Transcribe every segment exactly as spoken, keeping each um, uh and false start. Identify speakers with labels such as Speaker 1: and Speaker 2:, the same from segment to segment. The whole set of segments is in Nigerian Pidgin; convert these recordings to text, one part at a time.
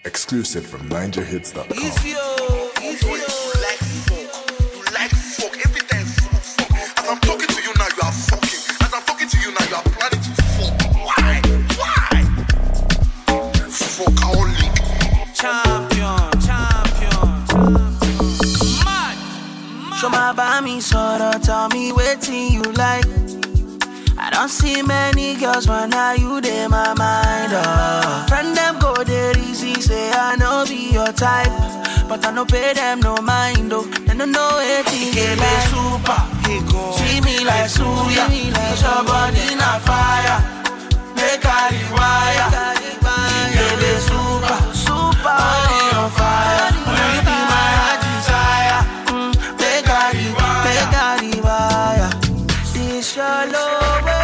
Speaker 1: Exclusive from Ninja Hits dot com.
Speaker 2: Easy, oh, easy, oh. You like fuck. You like fuck. Every time fuck, fuck. As I'm talking to you now, you are fucking. As I'm talking to you now, you are planning to fuck. Why? Why? Fuckaholic.
Speaker 3: Champion, champion, champion. Mad, mad.
Speaker 4: Show my bami sorrow, tell me waiting you like. I don't see many girls, but now you dey my mind. Oh. Friend them go there easy, say I know be your type, but I no pay them no mind. Oh, they don't know anything. Give me super, he go. See me like Suya, cause your body na fire. Make I rewire. Give me super, super, body on fire. You be my heart desire. Mm, make I rewire, make I rewire. This your love.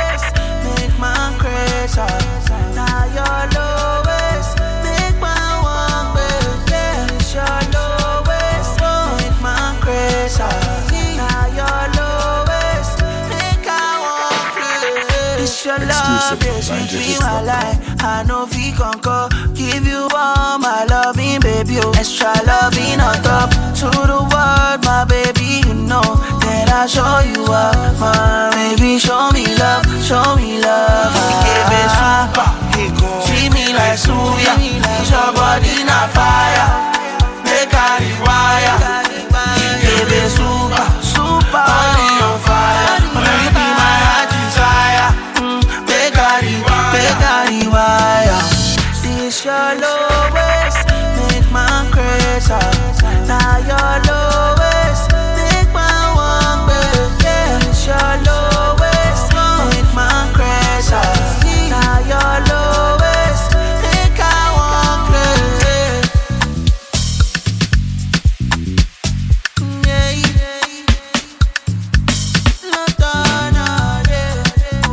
Speaker 4: Now your lowest, make my one better. It's your lowest, make my crazy. Now your lowest, make I one better. It's your love, yes, sweet me my life. I know if we conquer, give you all my loving, baby. Oh, extra loving on top to the world, my baby. You know that I show you up, my baby. Show me love, show me love. Give me super, treat me like Suya, cause your body na fire. Make I rewire. Give me super, super, body on fire. You be my heart desire. Mm, make I rewire, make I rewire. This your lowest, make my crazy. Now your lowest, make my one better. This your lowest, make my crazy. Now your lowest, make I one crazy. Yeah, yeah. Not done, yeah.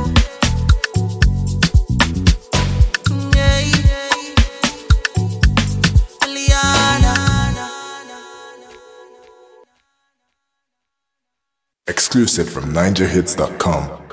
Speaker 4: Yeah, yeah. Liana.
Speaker 1: Exclusive from Ninja Hits dot com.